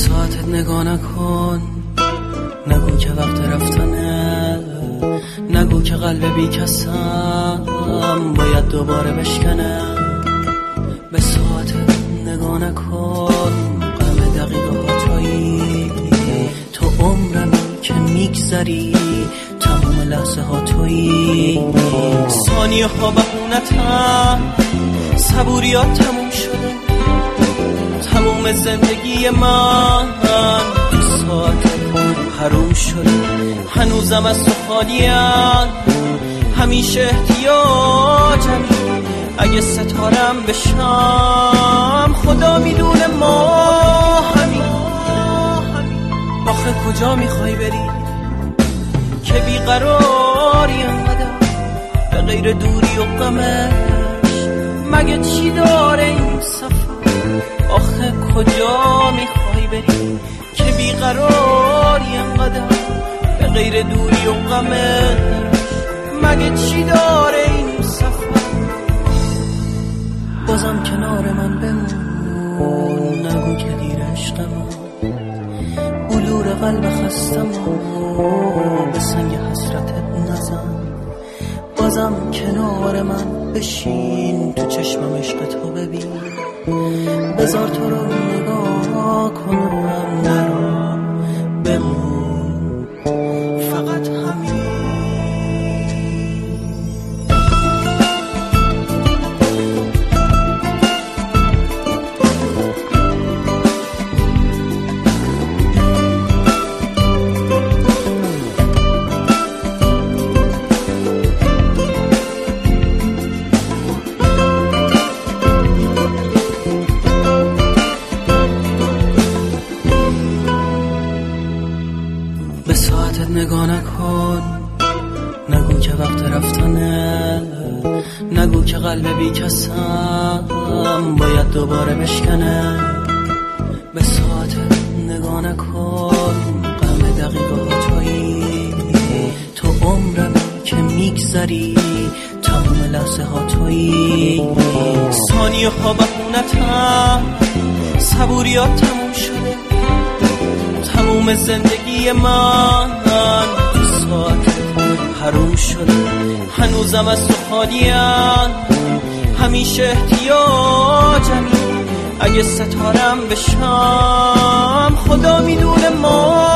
ساعتت نگاه نکن، نگو که وقت رفتنه، نگو که قلب بی کسم باید دوباره بشکنه. به ساعتت نگاه نکن، غم دقیقه ها تویی، تو عمرمی که میگذری، تمام لحظه ها تویی. ثانیه ها بهونتن، صبوریات تموم شده، تموم زندگی من تو ساعت حروم شده. هنوزم از تو خالیم، همیشه احتیاجمی، اگه ستارم بشم خدا میدونه ما همین. آخه کجا میخوای بری که بیقراری انقدر، به غیر دوری و غمش مگه چی داره این سفر؟ آخه کجا میخوای بری که بیقراری انقدر، به غیر دوری و غمش مگه چی داره این سفر؟ بازم کنار من بمون، نگو که دیر عشق من، بلور قلب خستم و به سنگ حسرتت نزن. بازم کنار من بشین، تو چشمم عشق تو ببین، بذار تو رو نگاه کنم، نرم بمون فقط همین. به ساعتت نگاه نکن، نگو که وقت رفتنه، نگو که قلب بی کسم باید دوباره بشکنه. به ساعتت نگاه نکن، غم دقیقه ها تویی، تو عمرمی که میگذری، تمام لحظه ها تویی. ثانیه ها بهونتن، صبوریات تموم شده، تموم زندگی من تو ساعت حروم شده. هنوزم از تو خالیم، همیشه احتیاجمی، اگه ستارم بشم خدا میدونه ما